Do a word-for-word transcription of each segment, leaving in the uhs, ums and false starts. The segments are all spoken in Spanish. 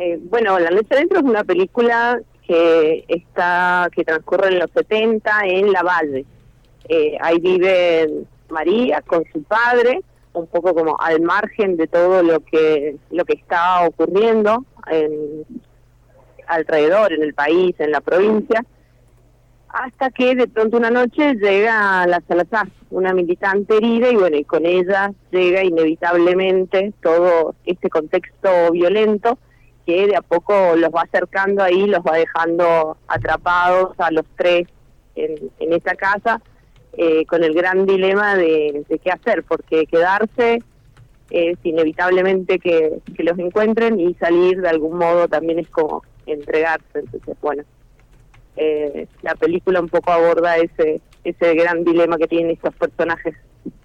Eh, bueno, La Noche Adentro es una película que está que transcurre en los setenta en La Valle. Eh, ahí vive María con su padre, un poco como al margen de todo lo que lo que está ocurriendo en, alrededor, en el país, en la provincia, hasta que de pronto una noche llega la Salazar, una militante herida, y bueno, y con ella llega inevitablemente todo este contexto violento que de a poco los va acercando ahí, los va dejando atrapados a los tres en, en esa casa, eh, con el gran dilema de, de qué hacer, porque quedarse es inevitablemente que, que los encuentren, y salir de algún modo también es como entregarse. Entonces, bueno, eh, la película un poco aborda ese ese gran dilema que tienen estos personajes.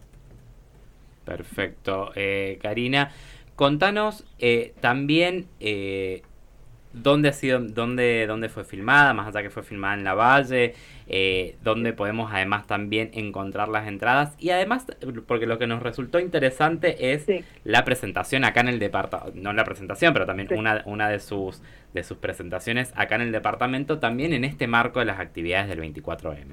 Perfecto. Eh, Karina, contanos eh, también eh, dónde ha sido, dónde, dónde fue filmada, más allá que fue filmada en La Valle, eh, dónde podemos además también encontrar las entradas, y además, porque lo que nos resultó interesante es sí. la presentación acá en el departamento, no la presentación, pero también sí. una, una de sus de sus presentaciones acá en el departamento, también en este marco de las actividades del veinticuatro eme.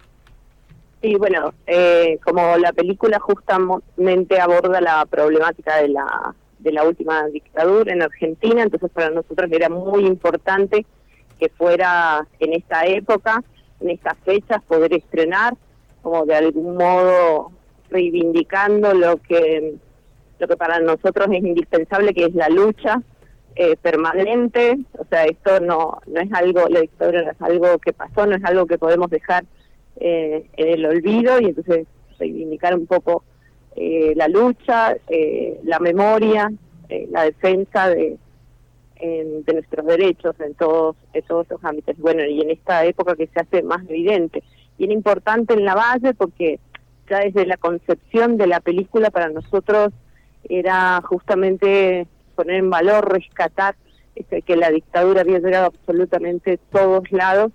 Sí, bueno, eh, como la película justamente aborda la problemática de la de la última dictadura en Argentina, entonces para nosotros era muy importante que fuera en esta época, en estas fechas, poder estrenar, como de algún modo reivindicando lo que lo que para nosotros es indispensable, que es la lucha eh, permanente. O sea, esto no no es algo, la dictadura no es algo que pasó, no es algo que podemos dejar eh, en el olvido, y entonces reivindicar un poco Eh, la lucha, eh, la memoria, eh, la defensa de, en, de nuestros derechos en todos, en todos esos ámbitos. Bueno, y en esta época que se hace más evidente. Y era importante en La Valle porque ya desde la concepción de la película para nosotros era justamente poner en valor, rescatar este, que la dictadura había llegado absolutamente a todos lados,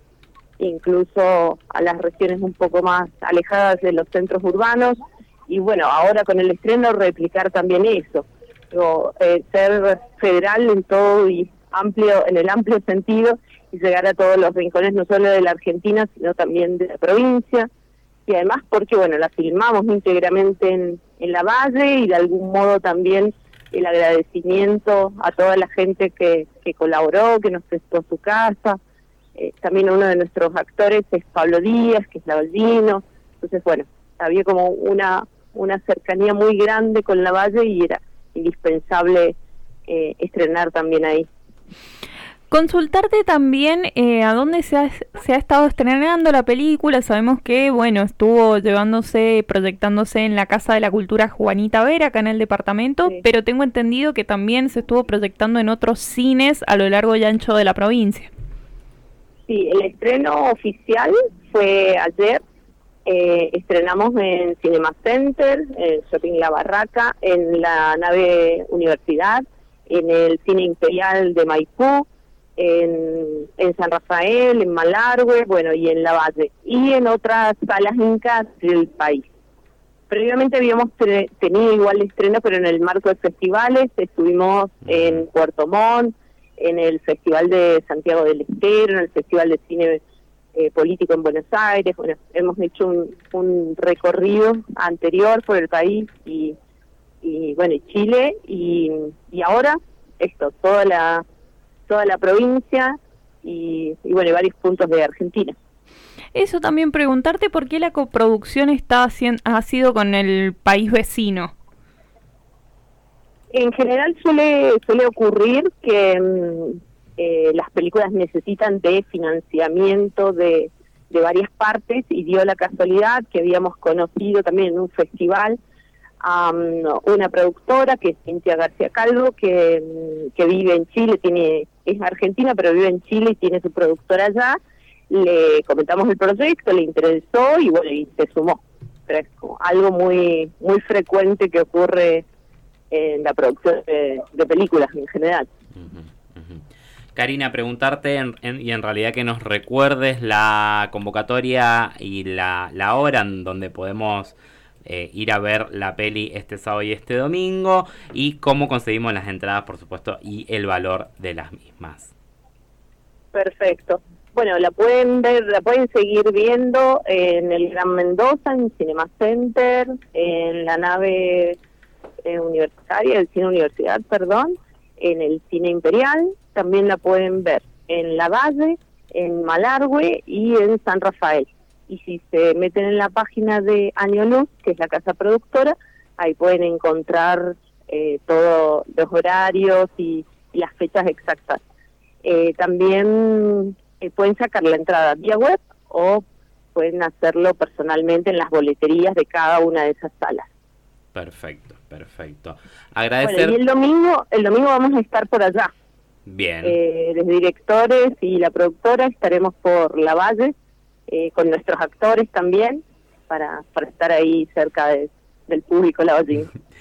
incluso a las regiones un poco más alejadas de los centros urbanos. Y bueno, ahora con el estreno replicar también eso, o, eh, ser federal en todo y amplio, en el amplio sentido, y llegar a todos los rincones, no solo de la Argentina, sino también de la provincia, y además porque, bueno, la filmamos íntegramente en, en La Valle, y de algún modo también el agradecimiento a toda la gente que, que colaboró, que nos prestó su casa. Eh, también uno de nuestros actores es Pablo Díaz, que es lavallino. Entonces, bueno, había como una una cercanía muy grande con La Valle, y era indispensable eh, estrenar también ahí. Consultarte también eh, a dónde se ha, se ha estado estrenando la película. Sabemos que, bueno, estuvo llevándose, proyectándose en la Casa de la Cultura Juanita Vera, acá en el departamento, sí. pero tengo entendido que también se estuvo proyectando en otros cines a lo largo y ancho de la provincia. Sí, el estreno oficial fue ayer. Eh, estrenamos en Cinema Center, en Shopping La Barraca, en la Nave Universidad, en el Cine Imperial de Maipú, en, en San Rafael, en Malargüe, bueno, y en La Valle, y en otras salas incas del país. Previamente habíamos tre- tenido igual estreno, pero en el marco de festivales. Estuvimos en Puerto Montt, en el Festival de Santiago del Estero, en el Festival de Cine Eh, político en Buenos Aires. Bueno, hemos hecho un, un recorrido anterior por el país, y, y bueno, y Chile, y, y ahora esto, toda la toda la provincia, y, y bueno, y varios puntos de Argentina. Eso también preguntarte por qué la coproducción está haciendo, ha sido con el país vecino. En general suele suele ocurrir que Eh, las películas necesitan de financiamiento de, de varias partes, y dio la casualidad que habíamos conocido también en un festival um, una productora que es Cintia García Calvo, que, que vive en Chile, tiene es argentina pero vive en Chile y tiene su productora allá. Le comentamos el proyecto, le interesó, y bueno, y se sumó. Pero es como algo muy muy frecuente que ocurre en la producción de, de películas en general. Uh-huh. Karina, preguntarte en, en, y en realidad que nos recuerdes la convocatoria y la, la hora en donde podemos eh, ir a ver la peli este sábado y este domingo, y cómo conseguimos las entradas, por supuesto, y el valor de las mismas. Perfecto. Bueno, la pueden ver, la pueden seguir viendo en el Gran Mendoza, en Cinema Center, en la nave eh, universitaria, el Cine Universidad, perdón, en el Cine Imperial. También la pueden ver en La Valle, en Malargüe y en San Rafael. Y si se meten en la página de Año Luz, que es la casa productora, ahí pueden encontrar eh, todos los horarios y, y las fechas exactas. Eh, también eh, pueden sacar la entrada vía web o pueden hacerlo personalmente en las boleterías de cada una de esas salas. Perfecto, perfecto. Agradecer. Bueno, y el domingo, el domingo vamos a estar por allá. Bien. Eh, los directores y la productora estaremos por La Valle, eh, con nuestros actores también, para, para estar ahí cerca de, del público lavallín.